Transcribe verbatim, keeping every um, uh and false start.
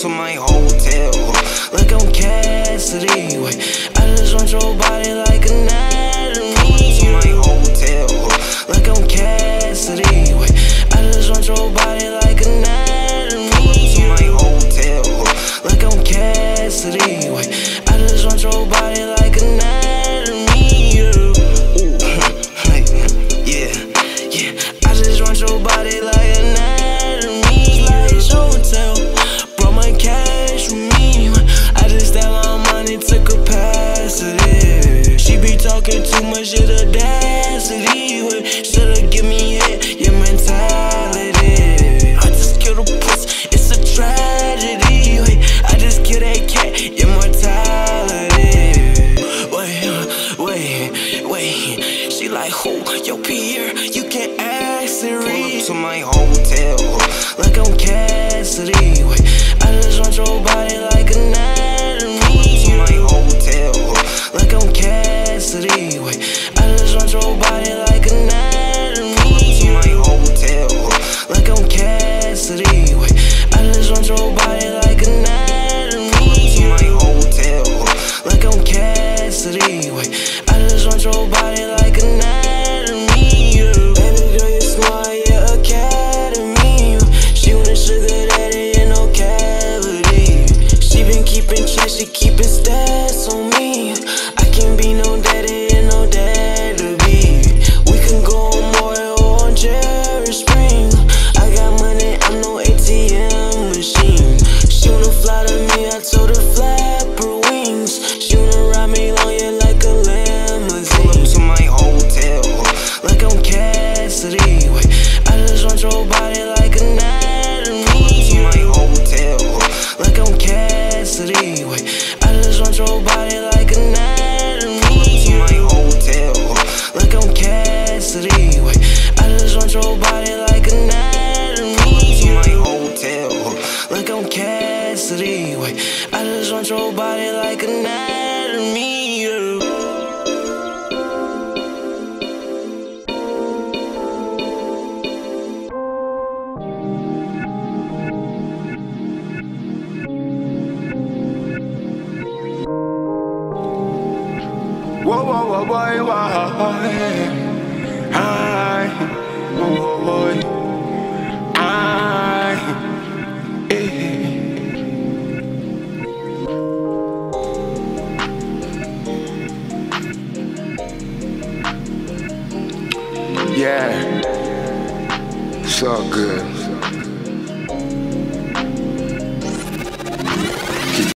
to my hotel. Like I'm Cassidy. Wait, I just want your body like anatomy. To my hotel. Like I'm Cassidy. Wait, I just want your body like anatomy. To my hotel. Like I'm Cassidy. Wait, I just want your body like anatomy. Ooh, like, yeah, yeah. I just want your body like anatomy. Like hotel, brought my cash with me. I just stacked my money to capacity. She be talking too much shit, audacity. Shoulda give me hit your mentality. I just killed a puss, it's a tragedy. Wait, I just killed that cat, immortality. Wait, wait, wait. She like who? Yo, Pierre, you can't ask it. Pull up to my hotel, like I'm Cassidy. Wait, I just want your body like anatomy. To my hotel, like I'm Cassidy. Wait, I just want your body like anatomy. To my hotel, like I'm Cassidy. Wait, I just want your body like anatomy. To my hotel, like I'm Cassidy. Wait, I just want your body like anatomy. Baby girl, you smart, yeah, academy. She want a sugar daddy and no cavity. She been keeping track, she keeping stats on me. I can't be no daddy and no dad to be. We can go on Memorial or on Jerry Spring. I got money, I'm no A T M machine. She wanna fly to me, I told her flap her wings. She wanna ride me long, yeah, like a limousine. Pull up to my hotel, like I'm Cassidy. Wait, I just want your body like anatomy. To my hotel, like I'm Cassidy. Wait, I just want your body like anatomy. To my hotel, like I'm Cassidy. Wait, I just want your body like anatomy. To my hotel, like I'm Cassidy. Wait, I just want your body like anatomy. Whoa, whoa, whoa, boy, whoa, I, whoa, boy, I, eh. Yeah, it's all good.